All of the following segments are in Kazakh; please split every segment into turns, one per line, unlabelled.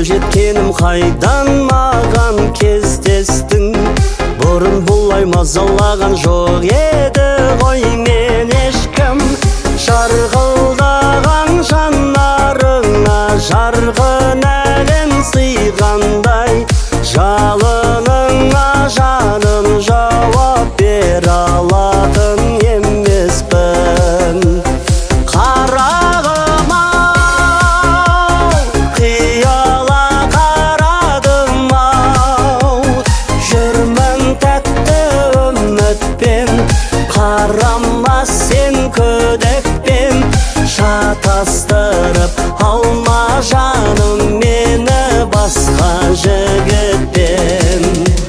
жеткенім қайдан маған кездестің? Бұрын бұлай мазалаған жоқ еді ғой мен ешкім. Шарғылдаған жанарыңа жарқын әлем сыйғандай, жалыныңа жаным жауап бере алатын емеспін. Қарағым-ау, қияла қарадым-ау, жүрмін тәтті үмітпен, қарама сен күдікпен. Шатастырып алма жаным мені басқа жігітпен.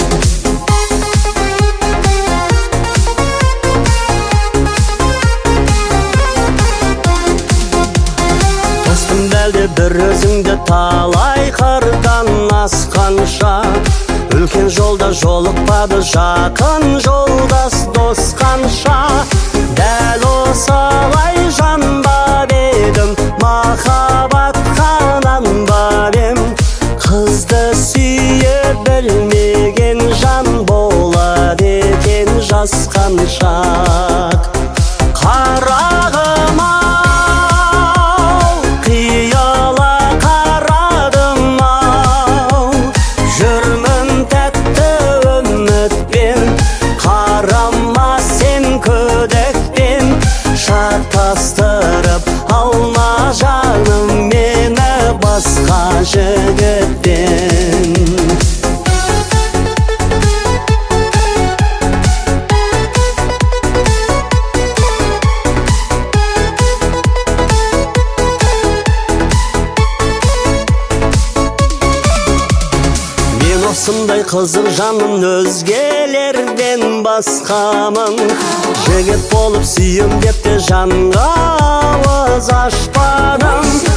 Достым бәлде бір өзіңді талай қырдан асқанша, үлкен жолда жолықпады жақын жолдас дос қанша. Дәл осылай жанбап едім, махаббатқа нанбап ем. Қызды сүйе білмеген жан болады екен жасқаншақ. Қарағым-ау, қияла қарадым-ау, жүрмін тәтті үмітпен, қарама сен күдікпен. Шатастырып алма жаным мені басқа жігітпен. Осындай қызық жаным өзгелерден басқамын. Жігіт болып сүйем деп те жанға ауыз ашпадым.